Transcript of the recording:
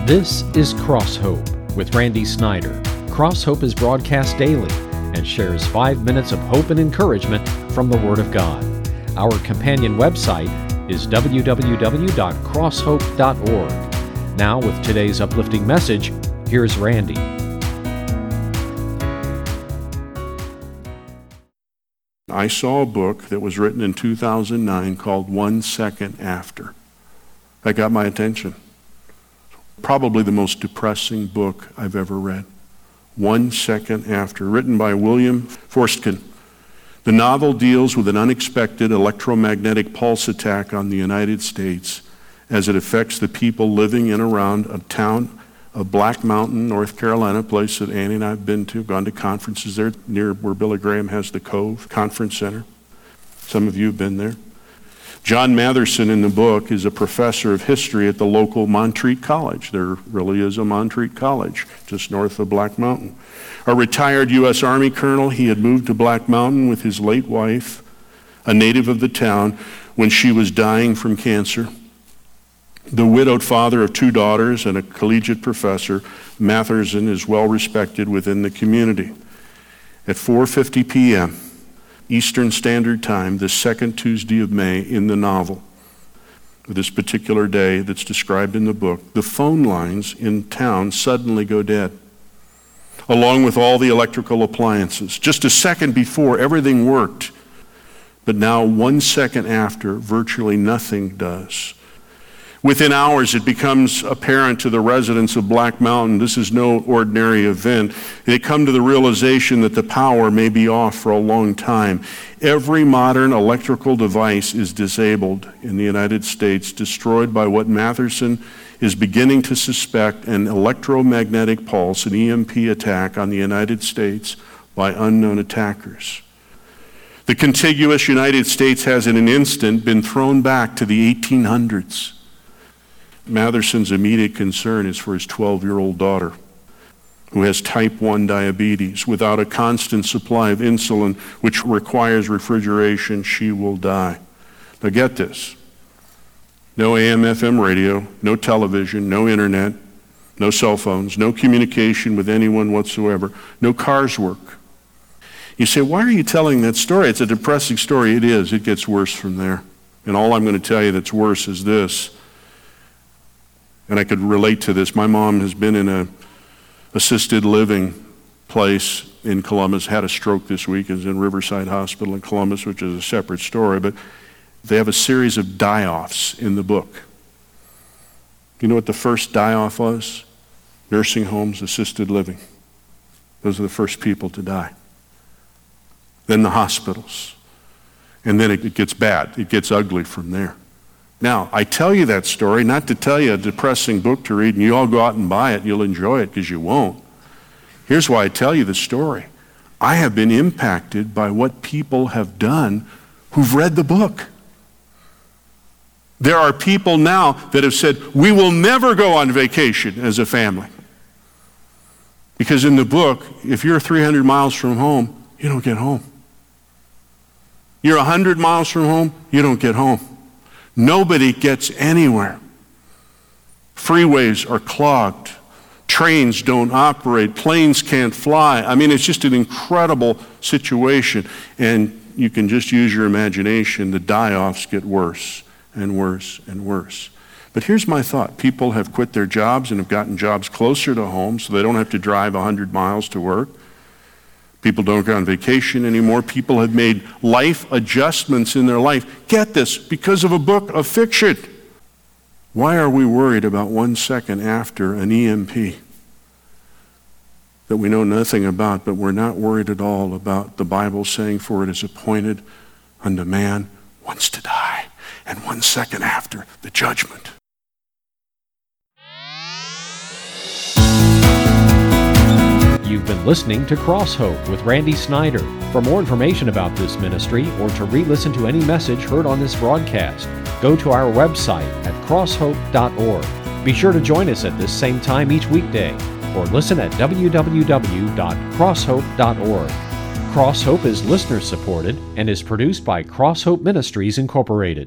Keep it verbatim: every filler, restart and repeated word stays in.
This is Cross Hope with Randy Snyder. Cross Hope is broadcast daily and shares five minutes of hope and encouragement from the Word of God. Our companion website is w w w dot cross hope dot org. Now, with today's uplifting message, here's Randy. I saw a book that was written in two thousand nine called One Second After. That got my attention. Probably the most depressing book I've ever read. One Second After, written by William Forstchen. The novel deals with an unexpected electromagnetic pulse attack on the United States as it affects the people living in around a town of Black Mountain, North Carolina, a place that Annie and I have been to, gone to conferences there near where Billy Graham has the Cove Conference Center. Some of you have been there. John Matherson in the book is a professor of history at the local Montreat College. There really is a Montreat College just north of Black Mountain. A retired U S Army colonel, he had moved to Black Mountain with his late wife, a native of the town, when she was dying from cancer. The widowed father of two daughters and a collegiate professor, Matherson is well respected within the community. At four fifty p.m., Eastern Standard Time, the second Tuesday of May in the novel, this particular day that's described in the book, the phone lines in town suddenly go dead, along with all the electrical appliances. Just a second before, everything worked, but now one second after, virtually nothing does. Within hours, it becomes apparent to the residents of Black Mountain this is no ordinary event. They come to the realization that the power may be off for a long time. Every modern electrical device is disabled in the United States, destroyed by what Matherson is beginning to suspect an electromagnetic pulse, an E M P attack on the United States by unknown attackers. The contiguous United States has in an instant been thrown back to the eighteen hundreds. Matherson's immediate concern is for his twelve-year-old daughter, who has type one diabetes. Without a constant supply of insulin, which requires refrigeration, she will die. Now get this. No A M F M radio, no television, no internet, no cell phones, no communication with anyone whatsoever. No cars work. You say, why are you telling that story? It's a depressing story. It is. It gets worse from there. And all I'm going to tell you that's worse is this. And I could relate to this. My mom has been in a assisted living place in Columbus, had a stroke this week, is in Riverside Hospital in Columbus, which is a separate story, but they have a series of die-offs in the book. Do you know what the first die-off was? Nursing homes, assisted living. Those are the first people to die. Then the hospitals. And then it, it gets bad. It gets ugly from there. Now, I tell you that story not to tell you a depressing book to read and you all go out and buy it and you'll enjoy it, because you won't. Here's why I tell you the story. I have been impacted by what people have done who've read the book. There are people now that have said, we will never go on vacation as a family. Because in the book, if you're three hundred miles from home, you don't get home. You're one hundred miles from home, you don't get home. Nobody gets anywhere. Freeways are clogged. Trains don't operate. Planes can't fly. I mean, it's just an incredible situation. And you can just use your imagination. The die-offs get worse and worse and worse. But here's my thought. People have quit their jobs and have gotten jobs closer to home so they don't have to drive one hundred miles to work. People don't go on vacation anymore. People have made life adjustments in their life. Get this, because of a book of fiction. Why are we worried about one second after an E M P that we know nothing about, but we're not worried at all about the Bible saying, for it is appointed unto man once to die, and one second after the judgment. You've been listening to Cross Hope with Randy Snyder. For more information about this ministry or to re-listen to any message heard on this broadcast, go to our website at cross hope dot org. Be sure to join us at this same time each weekday or listen at w w w dot cross hope dot org. Cross Hope is listener supported and is produced by Cross Hope Ministries Incorporated.